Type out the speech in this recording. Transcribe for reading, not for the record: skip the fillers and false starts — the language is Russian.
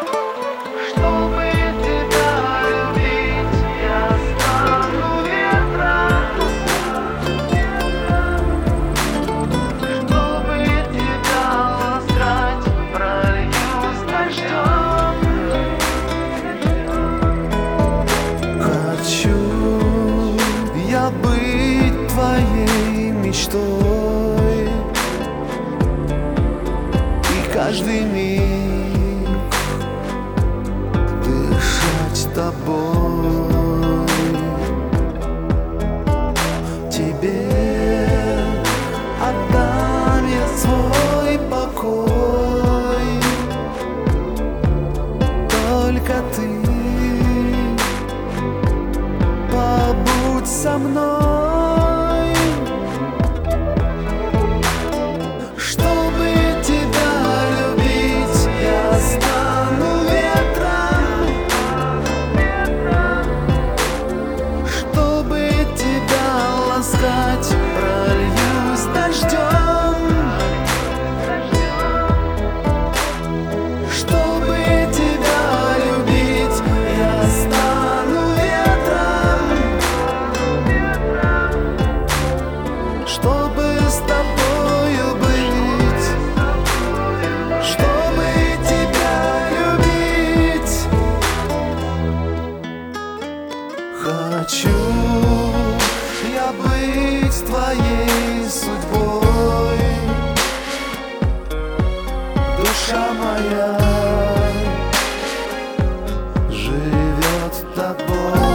Чтобы тебя любить, я стану ветром. Чтобы тебя ласкать, прольюсь дождем. Хочу я быть твоей мечтой, и каждый миг дышать тобой. Тебе отдам я свой покой, только ты побудь со мной. Чтобы тебя любить, я стану ветром. Чтобы тебя ласкать, прольюсь дождем. Чтобы тебя любить, я стану ветром. Чтобы с тобою быть, чтобы тебя любить. Хочу я быть твоей судьбой, душа моя живет тобой.